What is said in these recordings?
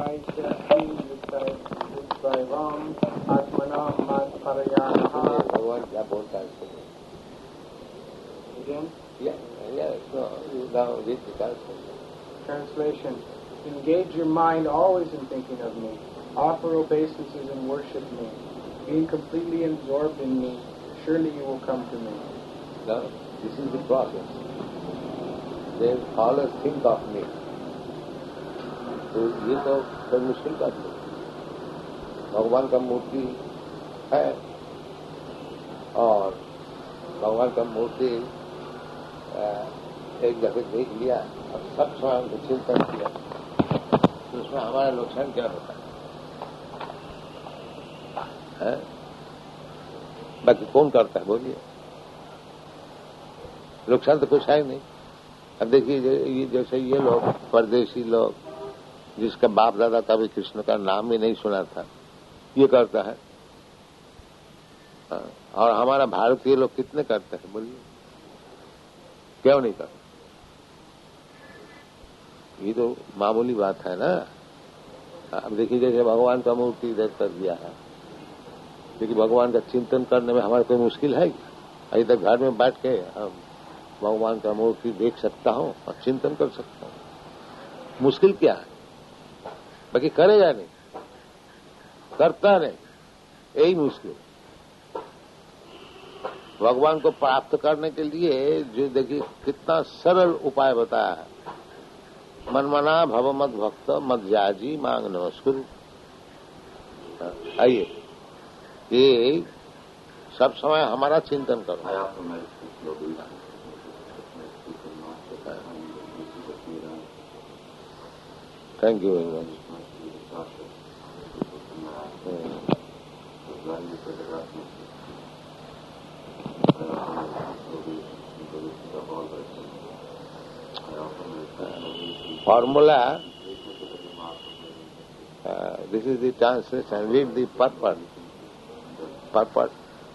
भगवान क्या बोलता है इसको? Again? Yeah, no, now this is Translation. Engage your mind always in thinking of me. Offer obeisances and worship me. Being completely absorbed in me, surely you will come to me. Now, this is the process. They always think of me. तो ये तो बड़ी मुश्किल बात है. भगवान का मूर्ति है और भगवान का मूर्ति एक जगह देख लिया और सब समय को चिंतन किया तो उसमें हमारा नुकसान क्या होता है? बाकी कौन करता है बोलिए? नुकसान तो कुछ है नहीं. अब देखिए जैसे ये लोग परदेशी लोग जिसका बाप दादा कभी कृष्ण का नाम भी नहीं सुना था ये करता है. और हमारा भारतीय लोग कितने करते हैं बोलिए? क्यों नहीं करते? ये तो मामूली बात है ना. अब देखिए जैसे भगवान का मूर्ति इधर कर दिया है लेकिन भगवान का चिंतन करने में हमारे कोई मुश्किल है क्या? इधर घर में बैठ के हम भगवान का मूर्ति देख सकता हूं और चिंतन कर सकता हूं. मुश्किल क्या है? बाकी करेगा नहीं, करता नहीं, यही मुश्किल. भगवान को प्राप्त करने के लिए जो देखिए कितना सरल उपाय बताया है. मनमना भव मद भक्त मद जाजी मांग नमस्कुरु. आइए ये सब समय हमारा चिंतन करो. Thank you very much. Formula, this is the translation. Read the purport. Purport.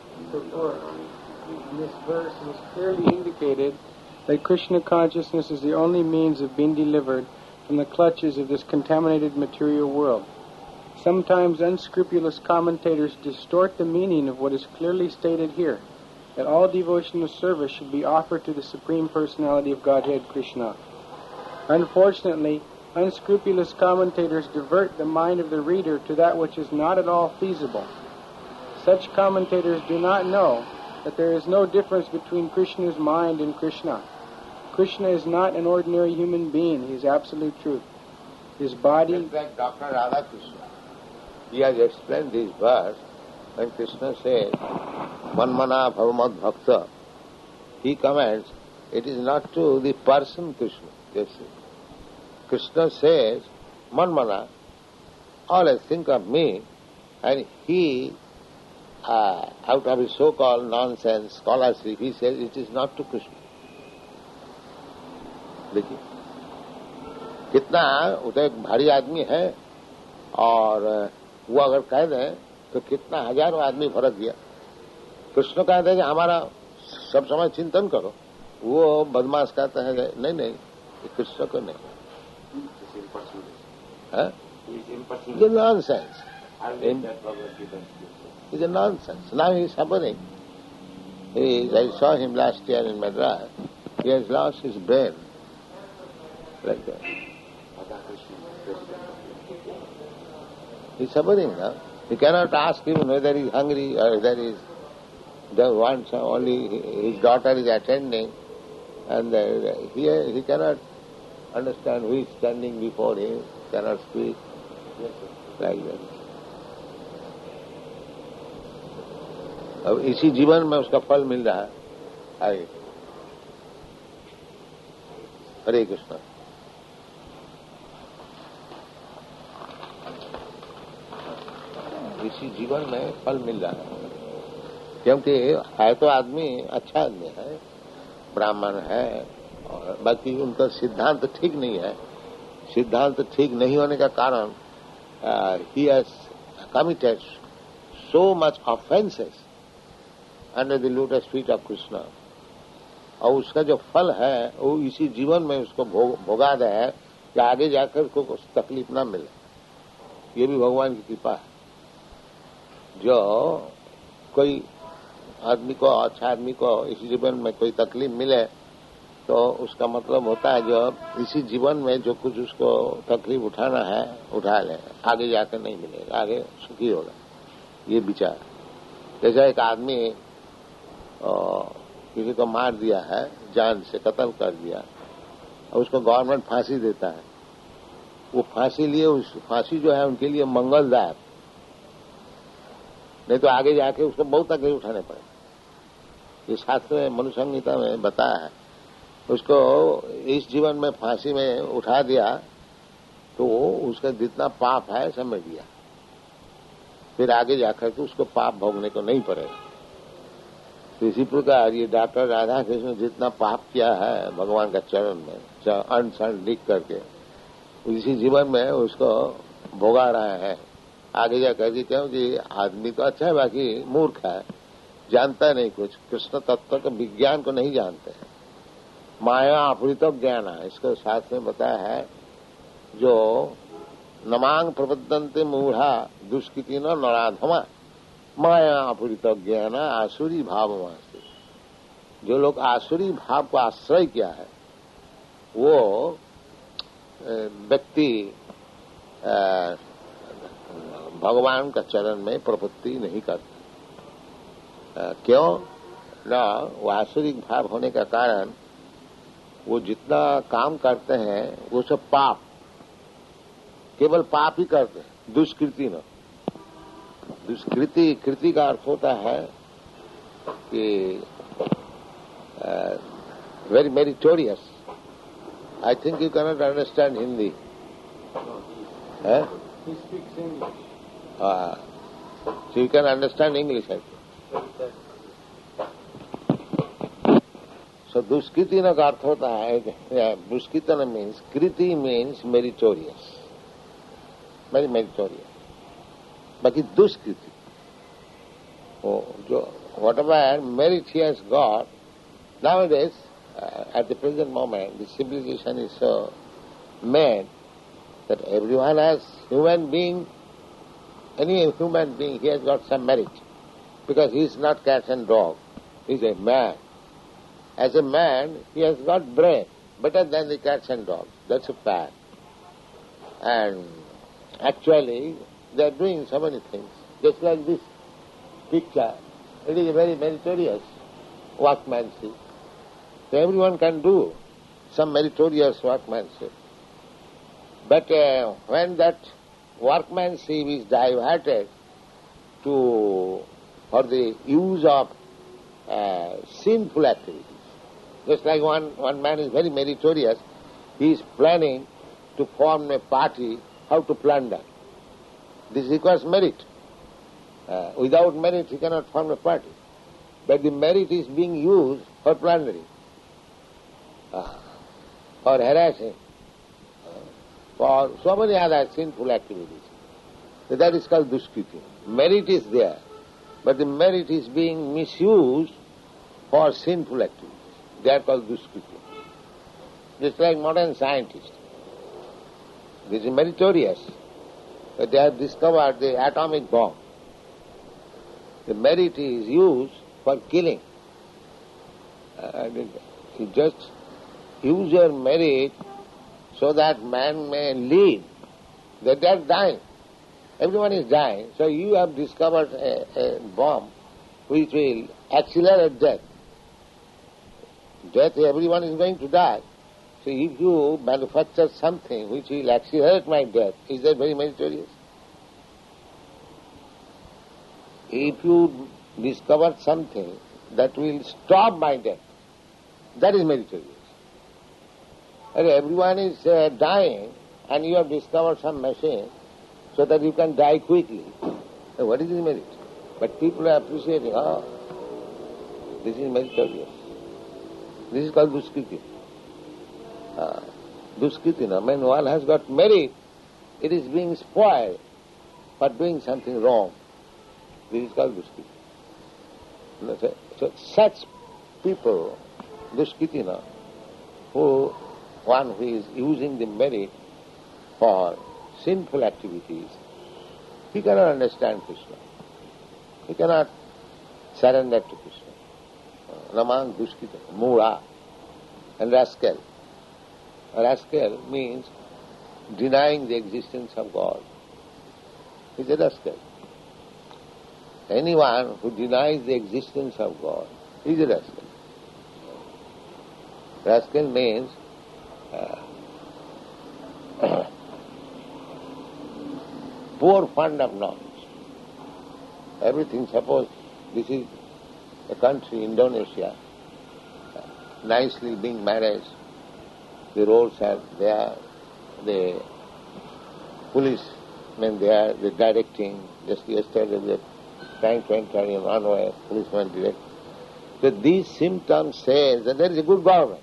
In this verse, it is clearly indicated that Krishna consciousness is the only means of being delivered from the clutches of this contaminated material world. Sometimes unscrupulous commentators distort the meaning of what is clearly stated here, that all devotional service should be offered to the Supreme Personality of Godhead, Krishna. Unfortunately, unscrupulous commentators divert the mind of the reader to that which is not at all feasible. Such commentators do not know that there is no difference between Krishna's mind and Krishna. Krishna is not an ordinary human being. He is absolute truth. His body... Just like Dr. Radhakrishna. He has explained this verse when Krishna says, Manmana Bhavamad Bhakta. He comments, it is not to the person Krishna. Yes. Krishna says, Manmana, always think of me, and he, out of his so-called nonsense, scholarship, he says it is not to Krishna. देखिए कितना वो तो एक भारी आदमी है और वो अगर कह दें तो कितना हजारों आदमी फर्क गया. कृष्ण कहते हैं कि हमारा सब समय चिंतन करो. वो बदमाश कहते हैं नहीं नहीं कृष्ण को नहीं. It's a nonsense. It's a nonsense. Now he is suffering. I saw him last year in Madras. He has lost his brain. Like that. He's suffering now. You cannot ask him whether he is hungry or whether he just wants only his daughter is attending, and he cannot understand who is standing before him, cannot speak, like that. अब इसी जीवन में उसका फल मिल रहा है. आगे हरे कृष्ण. इसी जीवन में फल मिल रहा है क्योंकि है तो आदमी अच्छा आदमी है, ब्राह्मण है, और बाकी उनका सिद्धांत ठीक नहीं है. सिद्धांत ठीक नहीं होने का कारण he has committed so much offenses under the lotus feet of Krishna. और उसका जो फल है वो इसी जीवन में उसको भोगा दे है कि आगे जाकर उसको कुछ तकलीफ ना मिले. ये भी भगवान की कृपा है। जो कोई आदमी को, अच्छा आदमी को इस जीवन में कोई तकलीफ मिले तो उसका मतलब होता है जो इसी जीवन में जो कुछ उसको तकलीफ उठाना है उठा ले, आगे जाकर नहीं मिलेगा, आगे सुखी होगा, ये विचार। जैसा एक आदमी किसी को मार दिया है, जान से कत्ल कर दिया, और उसको गवर्नमेंट फांसी देता है, वो फांसी लिए, उस फांसी जो है उनके लिए मंगलदायक, नहीं तो आगे जाके उसको बहुत तकलीफ उठाने पड़े। ये शास्त्र में, मनुष्य संहिता में बताया है। उसको इस जीवन में फांसी में उठा दिया तो उसका जितना पाप है समेट दिया, फिर आगे जाकर के उसको पाप भोगने को नहीं पड़ेगा। तो इसी प्रकार ये डॉक्टर राधा कृष्ण जितना पाप किया है भगवान का चरण में, अन्न शरण लिख करके, इसी जीवन में उसको भोगा रहे हैं। आगे जाकर के क्योंकि आदमी तो अच्छा है, बाकी मूर्ख है, जानता नहीं कुछ, कृष्ण तत्व का विज्ञान को नहीं जानते हैं। माया अपहृत ज्ञान है, इसको शास्त्र में बताया है। जो नमांग प्रबद्धन्ते मूढ़ा दुष्कृति न नराधमा माया अपहृत ज्ञान आसुरी भावमास्ति। जो लोग आसुरी भाव को आश्रय किया है वो व्यक्ति भगवान का चरण में प्रपत्ति नहीं करते। क्यों ना? वो आसुरिक भाव होने का कारण वो जितना काम करते हैं वो सब पाप, केवल पाप ही करते हैं, दुष्कृति न। दुष्कृति, कृति का अर्थ होता है कि very meritorious. I think you cannot understand Hindi. He speaks English. So you can understand English, I think. So duskritina का अर्थ होता है, duskritina means, kriti means meritorious, very meritorious. बाकी दुष्कृति, जो whatever merit he has got, nowadays, at the present moment, the civilization is so made that everyone has, human being, any human being, he has got some merit, because he is not cat and dog, he is a man. As a man, he has got brain, better than the cats and dogs. That's a fact. And actually, they are doing so many things. Just like this picture, it is a very meritorious workmanship. So everyone can do some meritorious workmanship. But when that workmanship is diverted for the use of sinful activities, just like one man is very meritorious, he is planning to form a party, how to plunder. This requires merit. Without merit, he cannot form a party. But the merit is being used for plundering, for harassing, for so many other sinful activities. So that is called duskriti. Merit is there, but the merit is being misused for sinful activities. They are called duskriti. Just like modern scientists. This is meritorious. But they have discovered the atomic bomb. The merit is used for killing. You just use your merit so that man may live. They are dying. Everyone is dying. So you have discovered a bomb which will accelerate death. Death, everyone is going to die. So if you manufacture something which will accelerate my death, is that very meritorious? If you discover something that will stop my death, that is meritorious. And everyone is dying and you have discovered some machine so that you can die quickly. So what is the merit? But people are appreciating, this is meritorious. This is called duskriti. Duskriti, when one has got merit, it is being spoiled for doing something wrong. This is called duskriti. So such people, duskritina, one who is using the merit for sinful activities, He cannot understand Krishna. He cannot surrender to Krishna. Namang duskita, mura, and rascal. Rascal means denying the existence of God. He's a rascal. Anyone who denies the existence of God is a rascal. Rascal means poor fund of knowledge. Everything, suppose this is a country, Indonesia, nicely being managed, the roads are there, the policemen there, the directing, just yesterday the trying to enter in one way, policeman direct. So these symptoms say that there is a good government.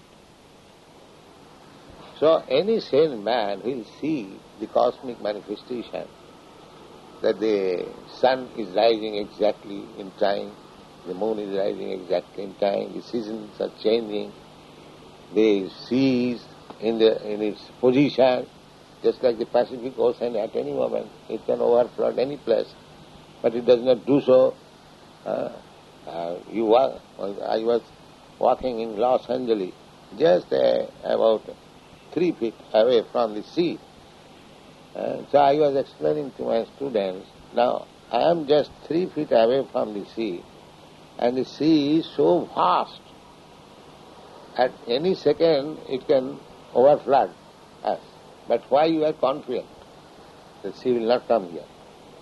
So any sane man will see the cosmic manifestation, that the sun is rising exactly in time, the moon is rising exactly in time, the seasons are changing, the sea is in its position, just like the Pacific Ocean at any moment, it can overflood any place, but it does not do so. I was walking in Los Angeles, just about 3 feet away from the sea. So I was explaining to my students, now I am just 3 feet away from the sea, and the sea is so vast. At any second it can overflood us. But why you are confident the sea will not come here?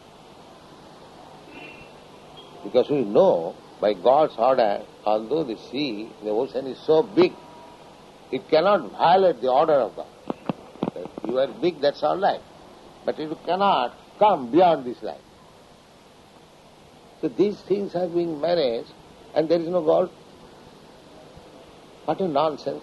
Because we know by God's order, although the sea, the ocean is so big, it cannot violate the order of God. You are big, that's all right. But it cannot come beyond this line. So these things are being managed and there is no God. What a nonsense.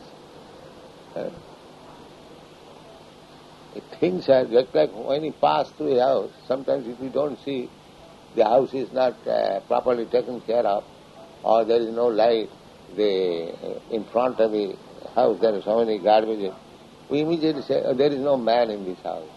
Things are just like when you pass through a house, sometimes if you don't see the house is not properly taken care of, or there is no light, in front of the house there are so many garbage, we immediately say, oh, there is no man in this house.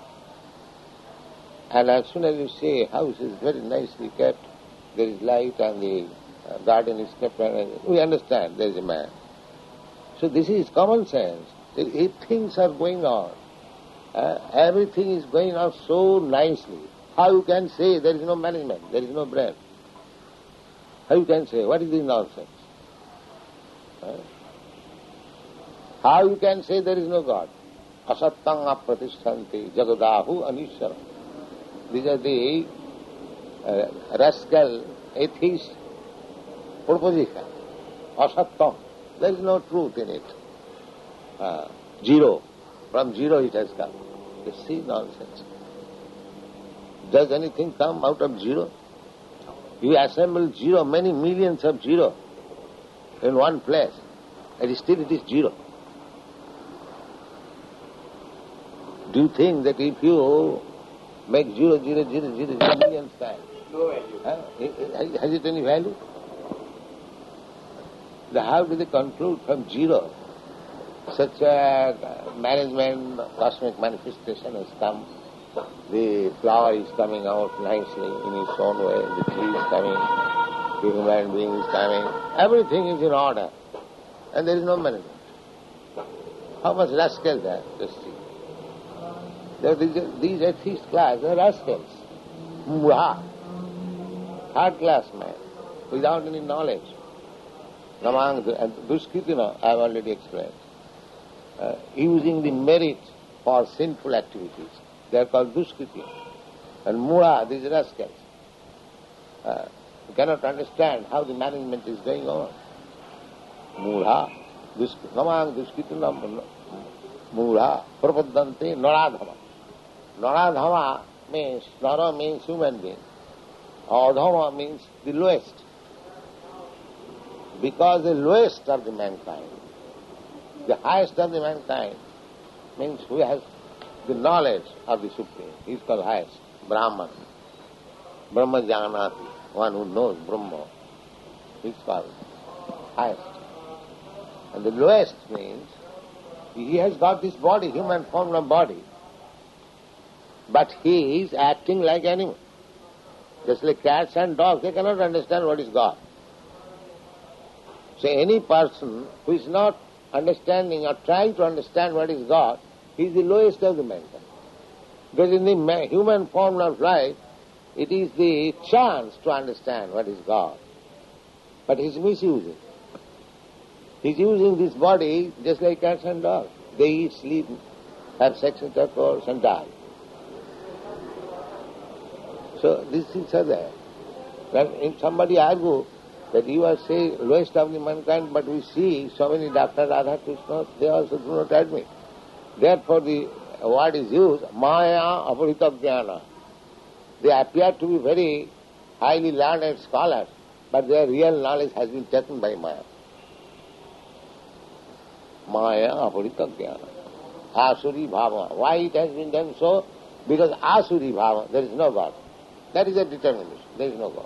And as soon as you say house is very nicely kept, there is light and the garden is kept, we understand there is a man. So this is common sense. If things are going on, everything is going on so nicely, how you can say there is no management, there is no brain? How you can say, what is this nonsense? How you can say there is no God? Asattang apratishtanti jagadahu anishara. These are the rascal atheist proposition. Asattam. There is no truth in it. Zero. From zero it has come. You see, nonsense. Does anything come out of zero? You assemble zero, many millions of zero in one place, and still it is zero. Do you think that if you make 0, 0, 0, 0, 0 million times, no value. Has it any value? How do they conclude from zero? Such a management, cosmic manifestation has come. The flower is coming out nicely in its own way. The tree is coming. The human being is coming. Everything is in order. And there is no management. How much rascal there? Just see. These atheist class, they are rascals. Hard class man, without any knowledge. Namang duskritina, I have already explained. Using the merit for sinful activities. They are called duskritina. And mura, these rascals. You cannot understand how the management is going on. Mura, namang duskritina, mura, prapaddante, naradhama. Naradhama means, nara means human being. Adhama means the lowest. Because the lowest of the mankind, the highest of the mankind, means who has the knowledge of the Supreme. He is called highest, Brahman. Brahma Janati, one who knows Brahma. He is called highest. And the lowest means he has got this body, human form of body, but he is acting like animal. Just like cats and dogs, they cannot understand what is God. So any person who is not understanding or trying to understand what is God, he is the lowest of the mankind. Because in the human form of life, it is the chance to understand what is God. But he is misusing. He is using this body just like cats and dogs. They eat, sleep, have sex intercourse and die. So these things are there. When somebody argues that you are, say, lowest of the mankind, but we see so many Dr. Radha Krishna, they also do not admit. Therefore the word is used, Maya Aparita Jnana. They appear to be very highly learned scholars, but their real knowledge has been taken by Maya. Maya Aparita Jnana. Asuri Bhava. Why it has been done so? Because Asuri Bhava, there is no God. That is a determination. There is no God.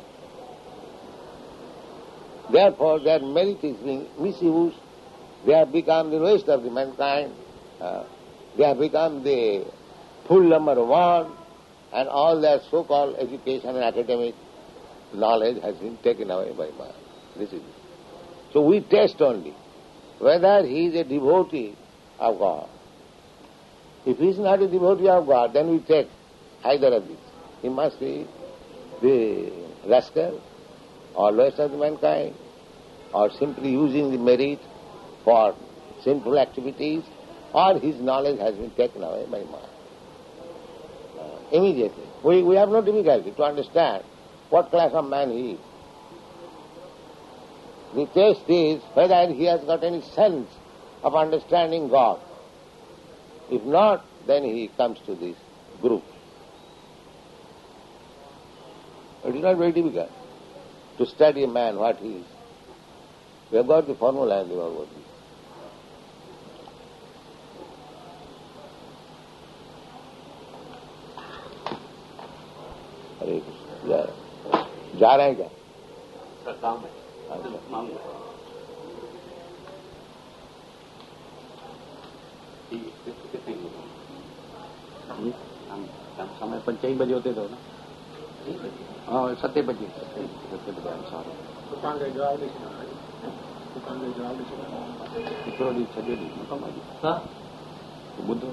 Therefore, their merit is being misused. They have become the lowest of the mankind. They have become the full number one, and all their so-called education and academic knowledge has been taken away by Maya. This is it. So we test only whether he is a devotee of God. If he is not a devotee of God, then we take either of these. He must be the rascal, or lowest of the mankind, or simply using the merit for sinful activities, or his knowledge has been taken away by Maya. Immediately. We have no difficulty to understand what class of man he is. The test is whether he has got any sense of understanding God. If not, then he comes to this group. It is not very difficult to study a man what he is. We have got the formula in the Bhagavad Gita. हरे कृष्ण जा रहे हैं क्या? काम है। हम समय 5 बजे होते थे ना? हाँ 7 बजे दुकान के जवाब हिकिड़ो ॾींहुं छॾे ॾींहुं कमु आहे ॿुधो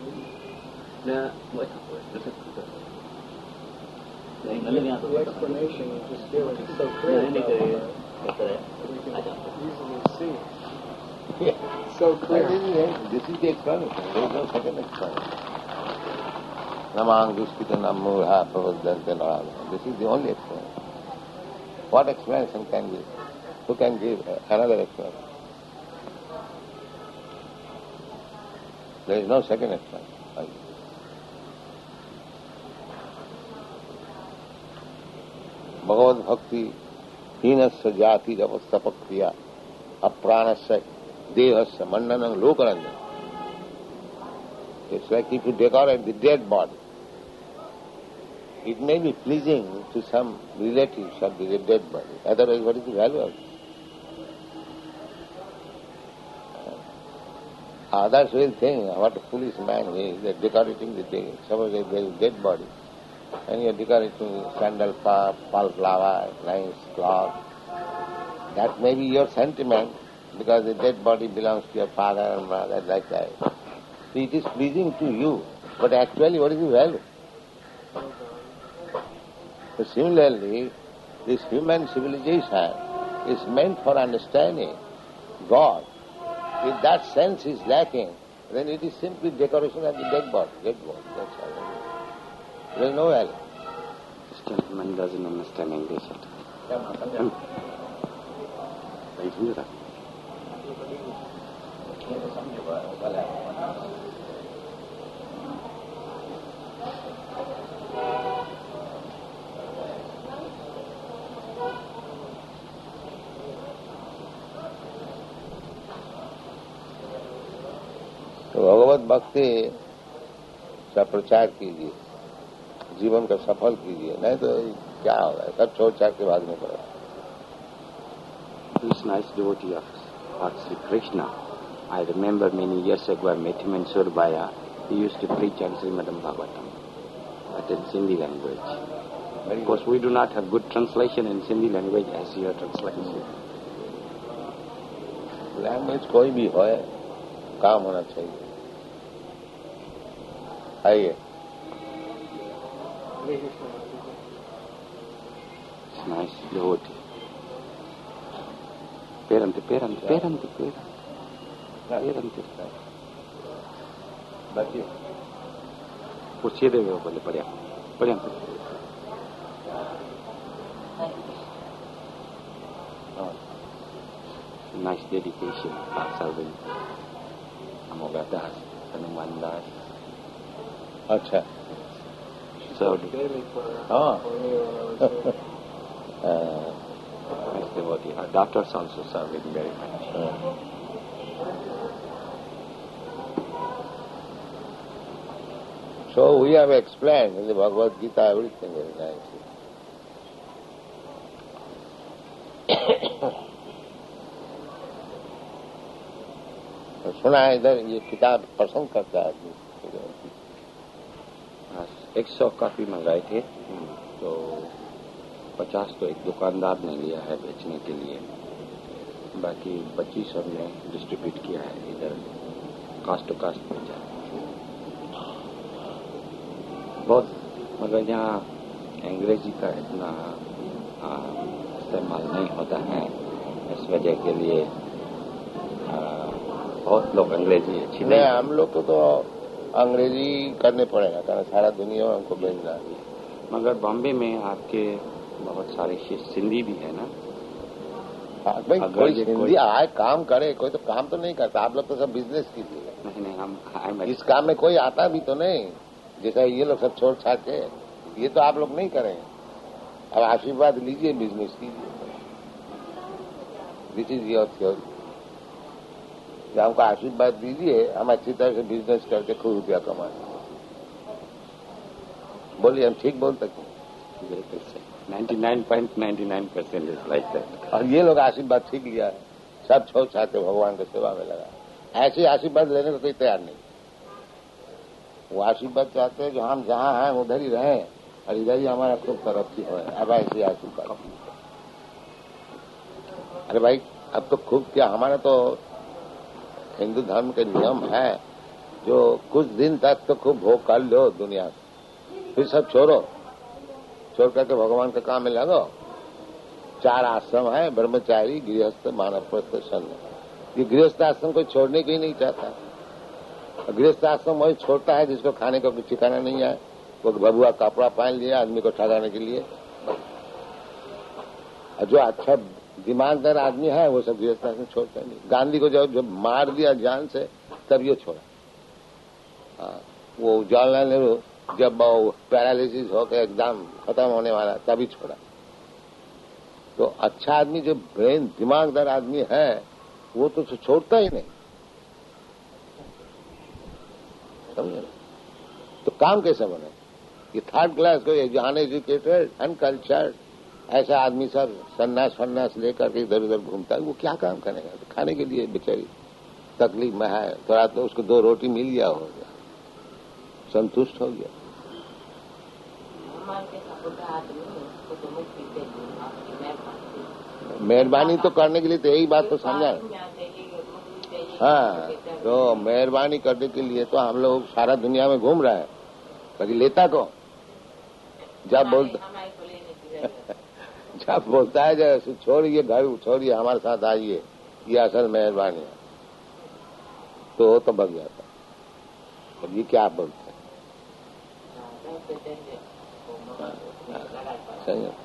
The explanation is just given so clear that we can easily see. So clear. This is the explanation. There is no second explanation. Namang duskita namurha pravadante narada. This is the only explanation. What explanation can be? Who can give another explanation? There is no second explanation. Bhagavad Bhakti Hinasya Jati Javastapakriya Apranasya Dehasya Mandanam Lokaranjana. It's like if you decorate the dead body. It may be pleasing to some relatives of the dead body. Otherwise, what is the value of it? Others will think, what a foolish man he is, they're decorating the day. Suppose there is a dead body, and you're decorating sandal, pal flower, nice cloth. That may be your sentiment, because the dead body belongs to your father and mother, like that. So it is pleasing to you, but actually what is the value? So similarly, this human civilization is meant for understanding God. If that sense is lacking, then it is simply decoration of the dead body. That's all. There is no value. This gentleman doesn't understand English at all. तो भगवत भक्ति का प्रचार कीजिए, जीवन का सफल कीजिए, नहीं तो क्या होगा, सब छोड़ छाड़ के भागने पड़ेगा. This nice devotee of Lord Sri Krishna, I remember many years ago I met him in Surabaya. He used to preach on Srimadam Bhagavatam, but in Sindhi language. Of course, we do not have good translation in Sindhi language as your translation. Language कोई भी हो, काम होना चाहिए. आइए. It's nice devotee. Perante. बाकी पूछिए देवे वो बोले पर्यंत. Nice dedication, Pak Salvin, Amoga Das, Hanuman Das. अच्छा. So, हाँ. nice devotee. Our doctors also serving very much. So we have explained in the Bhagavad Gita everything very nicely. सुना है इधर ये किताब पसंद करता है आदमी. 100 कॉपी मंगाए थे, तो 50 तो एक दुकानदार ने लिया है बेचने के लिए, बाकी 25 हमने डिस्ट्रीब्यूट किया है इधर कास्ट टू कास्ट बेचा. बहुत मगर यहाँ अंग्रेजी का इतना इस्तेमाल नहीं होता है, इस वजह के लिए बहुत लोग अंग्रेजी अच्छी नहीं. हम लोग को तो अंग्रेजी करने पड़ेगा, कारण सारा दुनिया में हमको भेजना है. मगर बॉम्बे में आपके बहुत सारे सिंधी भी है ना. भाई कोई हिंदी आए काम करे, कोई तो काम तो नहीं करता. आप लोग तो सब बिजनेस कीजिए. नहीं हम इस काम में कोई आता भी तो नहीं, जैसा ये लोग सब छोड़ छाड़ के, ये तो आप लोग नहीं करेंगे. अब आशीर्वाद लीजिए, बिजनेस कीजिए. This is your theory. हमको आशीर्वाद दीजिए, हम अच्छी तरह से बिजनेस करके खूब रुपया कमाए. बोलिए, हम ठीक बोल सकते हैं. 99.99% इज लाइक दैट. और ये लोग आशीर्वाद ठीक लिया है, सब छोड़ छाड़ के भगवान की सेवा में लगा. ऐसे आशीर्वाद लेने को कोई तैयार नहीं. वो आशीर्वाद चाहते हैं जो हम जहाँ हैं उधर ही रहें और इधर ही हमारा खूब तरक्की हो. अब ऐसे आशीर्वाद. अरे भाई, अब तो खूब क्या, हमारा तो हिंदू धर्म के नियम है जो कुछ दिन तक तो खूब भोग कर लो दुनिया से, फिर सब छोड़ो. छोड़ करके भगवान के काम में लगो. 4 आश्रम है, ब्रह्मचारी, गृहस्थ, वानप्रस्थ, सन्यासी. ये गृहस्थ आश्रम कोई छोड़ने को ही नहीं चाहता. गृहस्थ आश्रम वही छोड़ता है जिसको खाने का कुछ ठिकाना नहीं है. वो बबुआ कपड़ा पहन लिया आदमी को ठगाने के लिए. और जो अच्छा दिमागदार आदमी है वो सब गृहस्थ आश्रम छोड़ता नहीं. गांधी को जब मार दिया जान से, तब ये छोड़ा. वो जवाहरलाल नेहरू जब पैरालिसिस होकर एकदम खत्म होने वाला, तभी छोड़ा. तो अच्छा आदमी जो ब्रेन दिमागदार आदमी है वो तो छोड़ता ही नहीं. समझे? तो काम कैसे बने? ये थर्ड क्लास को अनएजुकेटेड, अनकल्चर्ड ऐसा आदमी सब सन्यास लेकर के इधर उधर घूमता है. वो क्या काम करेगा? तो खाने के लिए बेचारी तकलीफ में है. थोड़ा तो उसको 2 रोटी मिल गया, हो गया, संतुष्ट हो गया. मेहरबानी तो करने के लिए तो यही बात तो समझा. हाँ, तो मेहरबानी करने के लिए तो हम लोग सारा दुनिया में घूम रहे हैं, कभी लेता को जब बोलता है जैसे छोड़िए घर, छोड़िए हमारे साथ आइए, ये असल मेहरबानी है, तो भग जाता. अब ये क्या आप बोलते हैं? सही है.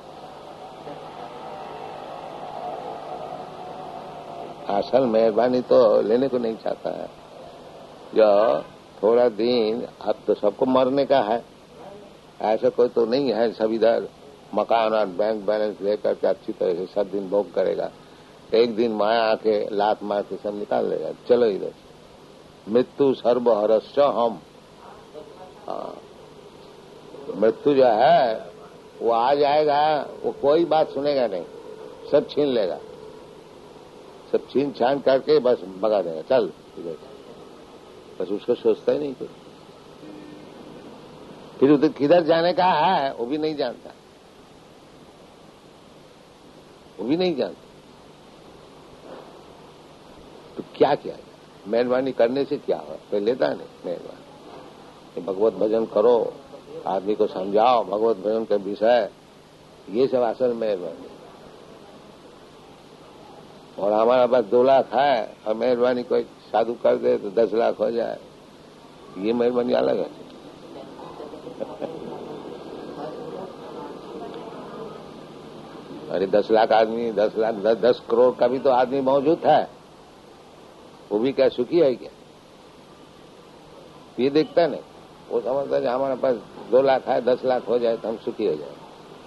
असल मेहरबानी तो लेने को नहीं चाहता है. जो थोड़ा दिन, अब तो सबको मरने का है, ऐसा कोई तो नहीं है सब इधर मकान और बैंक बैलेंस लेकर के अच्छी तरह से सब दिन भोग करेगा. एक दिन माया आके लात मार के सब निकाल देगा. चलो इधर मृत्यु सर्वहरस्य हम. मृत्यु जो है वो आ जाएगा, वो कोई बात सुनेगा नहीं, सब छीन लेगा, सब छीन छान करके बस भगा देगा. चल इधर, बस उसको सोचता ही नहीं कोई. फिर उधर किधर जाने का है वो भी नहीं जानता. वो भी नहीं जानते। तो क्या किया जाए? मेहरबानी करने से क्या हो? कोई लेता नहीं मेहरबानी। भगवत भजन करो, आदमी को समझाओ भगवत भजन का विषय, ये सब असल मेहरबानी। और हमारा पास 2 लाख है और मेहरबानी कोई साधु कर दे तो 10 लाख हो जाए, ये मेहरबानी अलग है। अरे 10 लाख आदमी, 10 लाख 10 करोड़ का भी तो आदमी मौजूद है, वो भी क्या सुखी है क्या? ये देखता नहीं, वो समझता है हमारे पास 2 लाख है, 10 लाख हो जाए तो हम सुखी हो जाए।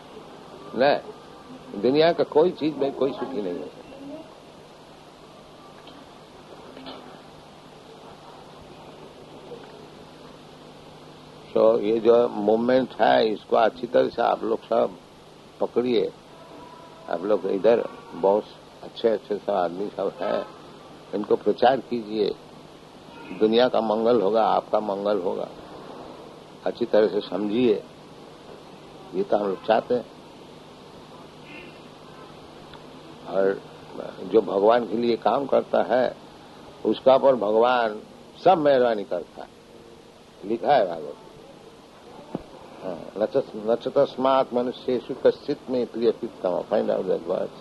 नहीं, दुनिया का कोई चीज में कोई सुखी नहीं हो सकता। तो ये जो मूवमेंट है इसको अच्छी तरह से आप लोग सब पकड़िए। आप लोग इधर बहुत अच्छे अच्छे सब आदमी सब हैं, इनको प्रचार कीजिए। दुनिया का मंगल होगा, आपका मंगल होगा। अच्छी तरह से समझिए, ये तो हम लोग चाहते हैं। और जो भगवान के लिए काम करता है उसका पर भगवान सब मेहरबानी करता है, लिखा है भागवत। नचतस्मात् मनुष्येषु कश्चित् मे प्रियकृत्तम। Find out that words.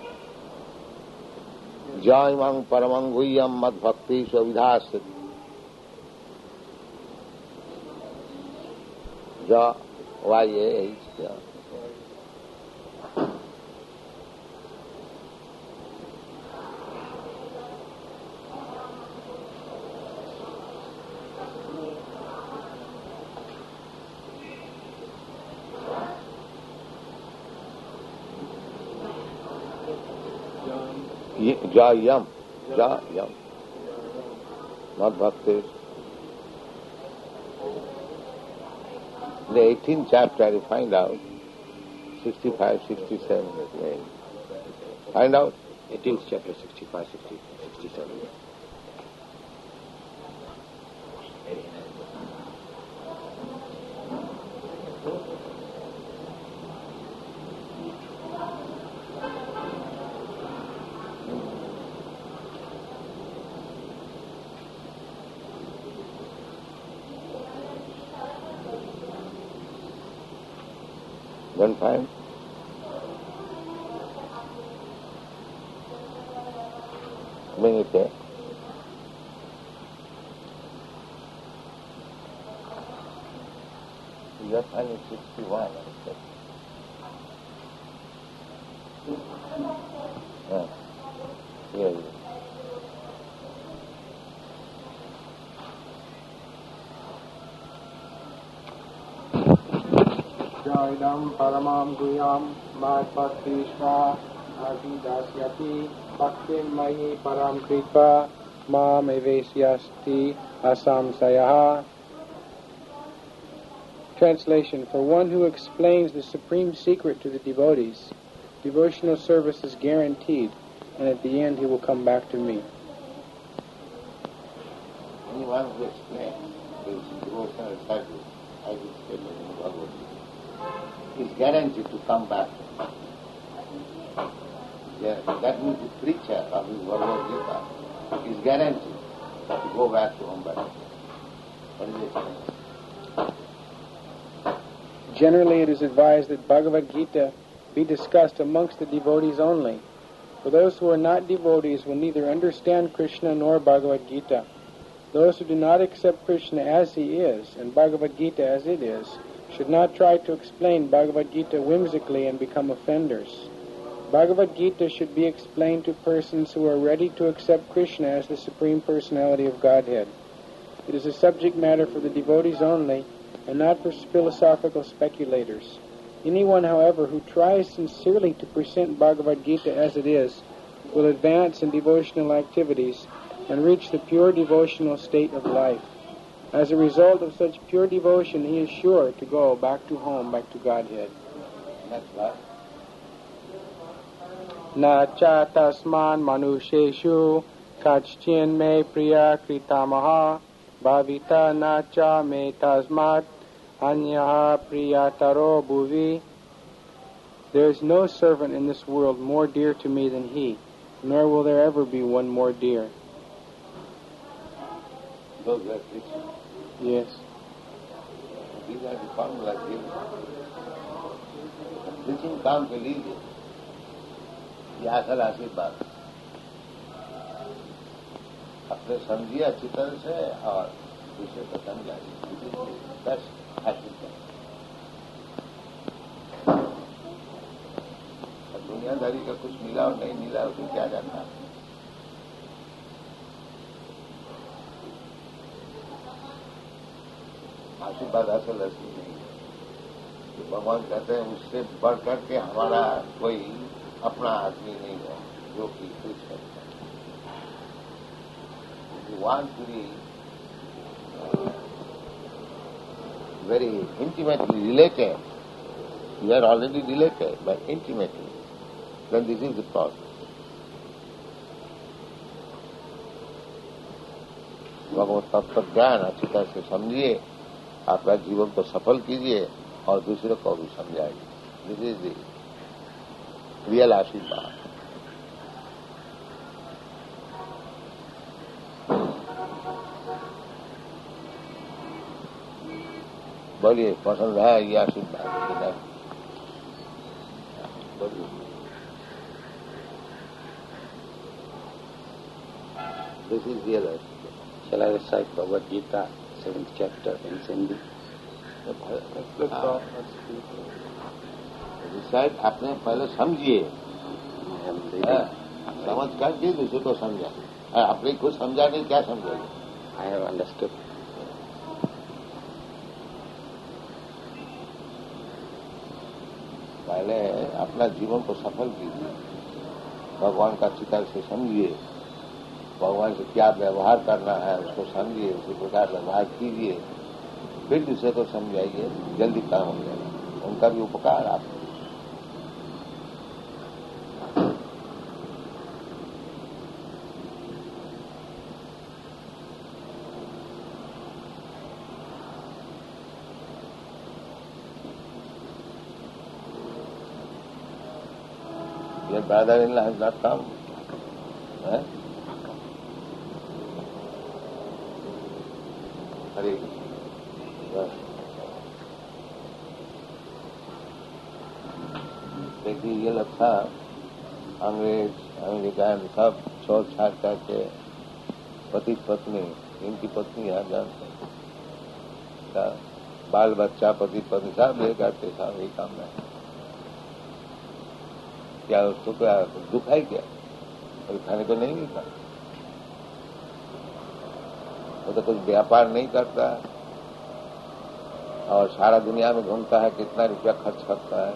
जयमं परमं गुह्यं मद्भक्ति स्वविधास्यति। Jayam, not bhakti. The 18th chapter, you find out, 65, 67. Find out? 18th chapter, 65, 67. Don't find? Bring it there. You are finding 61. Here. Jaidam paramam guyam madbhaktishva avidasyati bhaktim mayi param kripa mam evesyasti asamsayaha. Translation: For one who explains the supreme secret to the devotees, devotional service is guaranteed, and at the end he will come back to me. Anyone who explains this devotional service, as is stated in Bhagavad Gita, is guaranteed to come back to him. Yeah, that means the preacher of his Bhagavad Gita is guaranteed to go back to home. What is it? Generally, it is advised that Bhagavad Gita be discussed amongst the devotees only. For those who are not devotees will neither understand Krishna nor Bhagavad Gita. Those who do not accept Krishna as he is and Bhagavad Gita as it is should not try to explain Bhagavad Gita whimsically and become offenders. Bhagavad Gita should be explained to persons who are ready to accept Krishna as the Supreme Personality of Godhead. It is a subject matter for the devotees only, and not for philosophical speculators. Anyone, however, who tries sincerely to present Bhagavad Gita as it is will advance in devotional activities and reach the pure devotional state of life. As a result of such pure devotion, he is sure to go back to home, back to Godhead. That's right. Na cha tasman manusheshu kachchin me priya kritamaha bhavita na cha me tasmat anyaha priyataro bhuvi. There is no servant in this world more dear to me than he, nor will there ever be one more dear. Those who are preaching. Yes. These are the formulas given. Preaching काम के लिए ये असल आशीर्वाद अपने समझिए अच्छी तरह से और दूसरे को समझाइए बस आशीर्वाद। दुनियादारी का कुछ मिला और नहीं मिला उसमें क्या जाता है। आशीर्वाद असल असली नहीं है। तो भगवान कहते हैं उससे बढ़ करके हमारा कोई अपना आदमी नहीं है जो कि कुछ करता है। You want to be very intimately related. You are already related, but intimately. Then this is the process. भगवत तत्व ज्ञान अच्छी तरह से समझिए, आपका जीवन को सफल कीजिए और दूसरे को भी समझाइए। दिस इज द रियल आशीर्वाद। बोलिए पसंद है ये आशीर्वाद? बोलिए। This is real आशीर्वाद। Shall I recite Bhagavad Gita, 7th chapter in Sindhi? Recite आपने पहले समझिए, समझ करके दूसरे को समझा। अपने खुद समझा नहीं, क्या समझाइए? I have understood. पहले अपना जीवन को सफल कीजिए, भगवान का अच्छी तरह से समझिए, भगवान से क्या व्यवहार करना है उसको समझिए, उसी प्रकार व्यवहार कीजिए, फिर दूसरे को समझाइए, जल्दी काम हो जाएगा, उनका भी उपकार आपको। Your brother-in-law has not come? Hare देखिए ये लोग था अंग्रेज अमेरिकन सब छोड़ छाड़ करके पति पत्नी, इनकी पत्नी यहाँ जानते बाल बच्चा पति पत्नी सब लेकर के सब यही काम है। क्या उसको क्या दुख है क्या? और खाने को नहीं मिलता, वो तो कुछ व्यापार नहीं करता और सारा दुनिया में घूमता है, कितना रुपया खर्च करता है।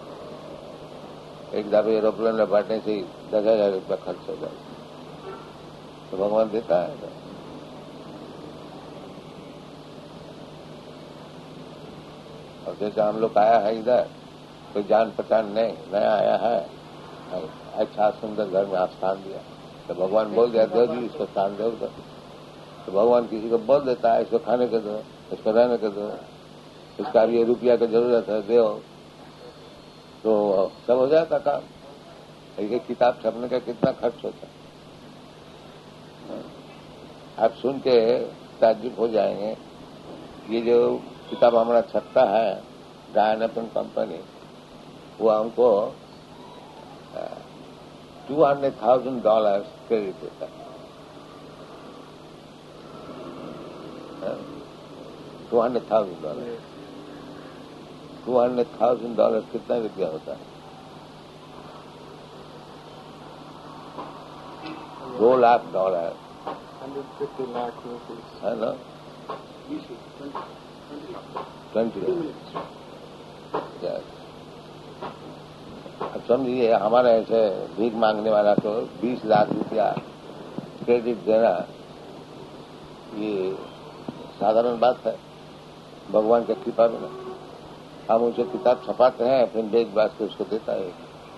एक दफे एरोप्लेन में बैठने से ही 10,000 रुपया खर्च हो जाए, तो भगवान देता है। और जैसे हम लोग आया है इधर, कोई जान पहचान नहीं, नया आया है, अच्छा सुंदर घर में आप स्थान दिया, तो भगवान बोल दिया दो जी इसको स्थान दो। तो भगवान किसी को बोल देता है इसको खाने को दो, इसको रहने को दो, इसका भी रुपया की जरूरत है दो, तो सब हो जाता काम। एक किताब छपने का कितना खर्च होता है, आप सुन के ताज्जुब हो जाएंगे। ये जो किताब हमारा छपता है गायनपन कंपनी, वो हमको $200,000 क्रेडिट देता है। $200,000 $200,000 कितना रुपया होता है? 2 लाख डॉलर 150 lakh rupees. है ना? 20 लाख। अब समझिए हमारे ऐसे भीख मांगने वाला तो 20 लाख रुपया क्रेडिट देना ये साधारण बात है भगवान की कृपा में। हम उसे किताब छपाते हैं, फिर बेच बाज के उसको देता है।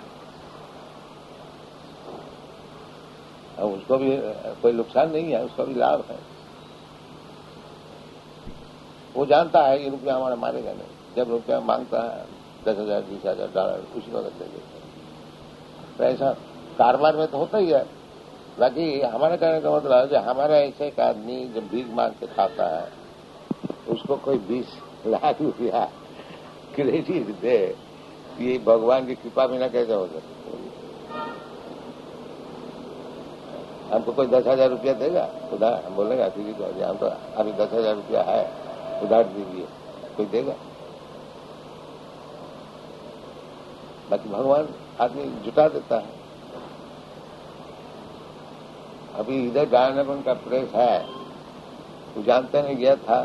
अब उसको भी कोई नुकसान नहीं है, उसका भी लाभ है। वो जानता है ये रुपया हमारा मारेगा नहीं। जब रुपया मांगता है $10,000 $20,000 उसी वक्त दे देते हैं। तो ऐसा कारोबार में तो होता ही है। बाकी हमारे कहने का मतलब है जो हमारा ऐसे एक आदमी जब भीख मांग के खाता है उसको कोई 20 लाख रुपया क्रेडिट दे, ये भगवान की कृपा बिना कैसे हो सकती? हमको कोई 10,000 रुपया देगा उधार, हम बोलेगा ठीक है हम तो अभी 10,000 रुपया है उधार दीजिए, कोई देगा? बाकी भगवान आदमी जुटा देता है। अभी इधर डायनाबन का प्रेस है, वो जानते नहीं गया था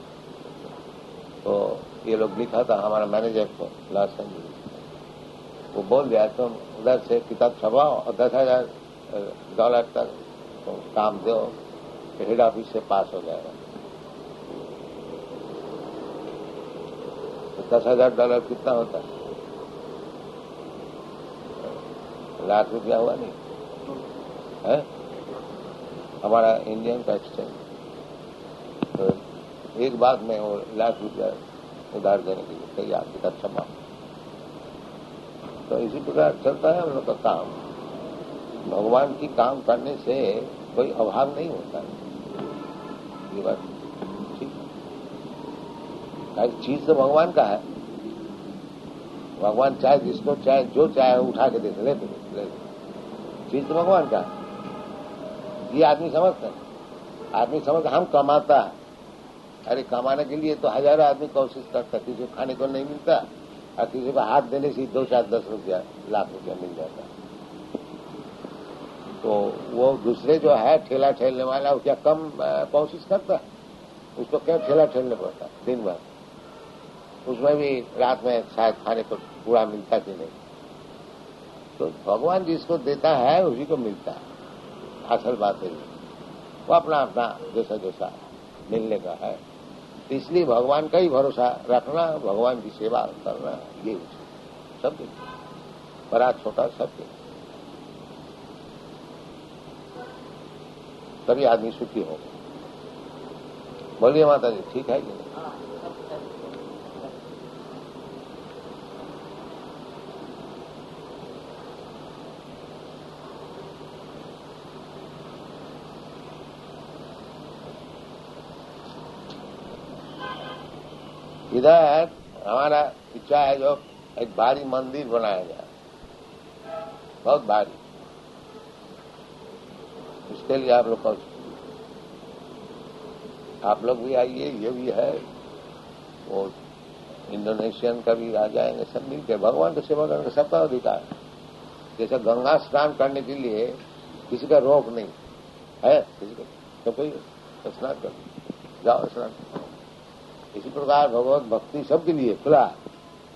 तो ये लोग लिखा था हमारा मैनेजर को लॉस एंजलिस, वो बोल दिया तुम उधर से किताब छपाओ और $10,000 तक तो काम दो, हेड ऑफिस से पास हो जाएगा। तो $10,000 कितना होता है? लाख रुपया हुआ नहीं है हमारा इंडियन का एक्सचेंज। तो एक बात में वो लाख रुपया उधार देने के लिए तैयार, किताब छपा। तो इसी प्रकार चलता है हम लोग का काम। भगवान की काम करने से कोई अभाव नहीं होता है, ये बात ठीक है। चीज तो भगवान का है, भगवान चाहे जिसको चाहे जो चाहे उठा के दे ले, चीज तो भगवान का है। ये आदमी समझता है, आदमी समझ हम कमाता है, अरे कमाने के लिए तो हजारों आदमी कोशिश करता है, किसी को खाने को नहीं मिलता और किसी को हाथ देने से 2, 4, 10 रुपया लाख रुपया मिल जाता। तो वो दूसरे जो है ठेला ठेलने वाला वो क्या कम कोशिश करता है? उसको क्या ठेला ठेलने पड़ता दिन भर, उसमें भी रात में शायद खाने को पूरा मिलता कि नहीं। तो भगवान जिसको देता है उसी को मिलता है, असल बात है। वो अपना अपना जैसा जैसा मिलने का है, इसलिए भगवान का ही भरोसा रखना, भगवान की सेवा करना, ये सब बड़ा छोटा सबके, तभी आदमी सुखी हो। बोलिए माता जी, ठीक है कि नहीं? इधर हमारा इच्छा है जो एक भारी मंदिर बनाया जाए, बहुत भारी। इसके लिए आप लोग भी आइए, ये भी है, वो इंडोनेशियन का भी आ जाएंगे, सब मिलकर भगवान की सेवा करने का सबका अधिकार है। जैसे गंगा स्नान करने के लिए किसी का रोक नहीं है, किसी को तो कोई स्नान कर जाओ स्नान। इसी प्रकार भगवत भक्ति सबके लिए खुला है।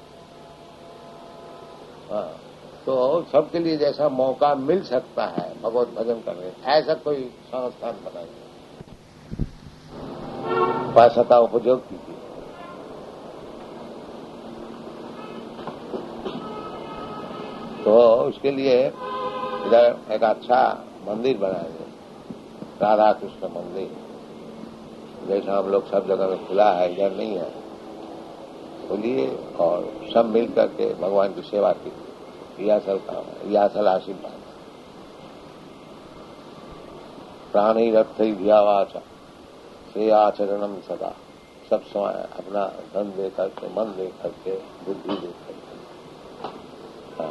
हाँ, तो सबके लिए जैसा मौका मिल सकता है भगवत भजन करने, ऐसा कोई संस्थान बनाइए, उपासता उपयोग कीजिए। तो उसके लिए इधर एक अच्छा मंदिर बनाएंगे, राधा कृष्ण मंदिर, जैसा हम लोग सब जगह में खुला है, इधर नहीं है, खोलिए और सब मिल करके भगवान की सेवा कीजिए। यह असल काम है, यह असल आशीर्वाद है। प्राणी रथ ध्यावाचा श्रेयाचरणम सदा, सब समय अपना धन दे करके, मन दे करके, बुद्धि दे करके। हाँ।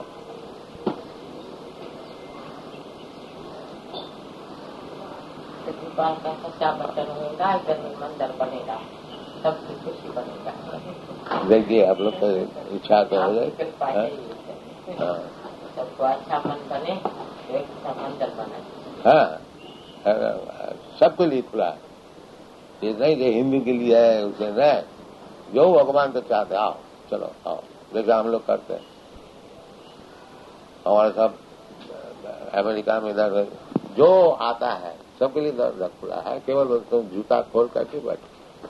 भगवान का सच्चा बचन होगा, इधर में मंदिर बनेगा, सबकी खुशी बनेगा। देखिए आप लोग को इच्छा तो हो जाए, सबको अच्छा मन बने, एक मंदिर बने। हाँ, सबके लिए खुला है, ये नहीं कि हिंदू के लिए है उसे नहीं, जो भगवान तो चाहते आओ, चलो आओ, जैसा हम लोग करते हैं। हमारे सब अमेरिका में इधर जो आता है सबके लिए दरवाजा खुला है, केवल तुम जूता खोल करके बैठो,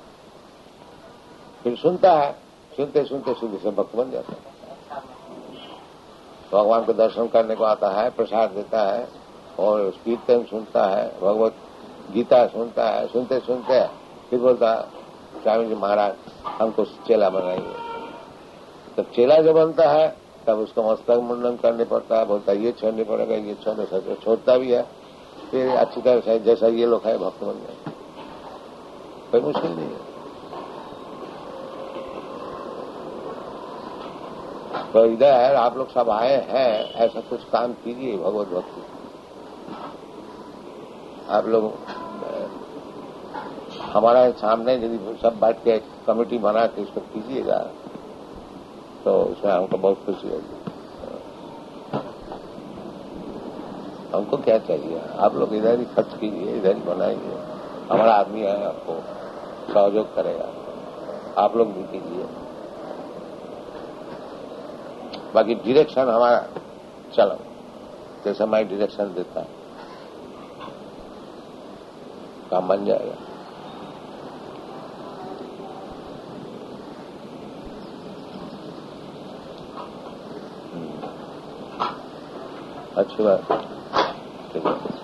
फिर सुनता है, सुनते सुनते सुनते से भक्त बन जाता है। भगवान को दर्शन करने को आता है, प्रसाद देता है और कीर्तन सुनता है, भगवत गीता सुनता है, सुनते सुनते फिर बोलता स्वामी जी महाराज हमको चेला बनाइए। तब चेला जब बनता है तब उसको मस्तक मुंडन करने पड़ता है, बोलता है ये छोड़ने पड़ेगा, ये छोड़ने सकते, छोड़ता भी है, फिर अच्छी तरह से जैसा ये लोग है भक्त बन गए, कोई मुश्किल नहीं है। तो इधर आप लोग सब आए हैं, ऐसा कुछ काम कीजिए भगवत भक्ति। आप लोग हमारे सामने यदि सब बैठ के कमेटी बना के इसको कीजिएगा तो उसमें हमको बहुत खुशी होगी। हमको क्या चाहिए, आप लोग इधर ही खर्च कीजिए, इधर ही बनाइए, हमारा आदमी है, आपको सहयोग करेगा, आप लोग भी कीजिए। बाकी डायरेक्शन हमारा चलो जैसे मैं डायरेक्शन देता है काम बन जाएगा। अच्छी बात, ठीक है।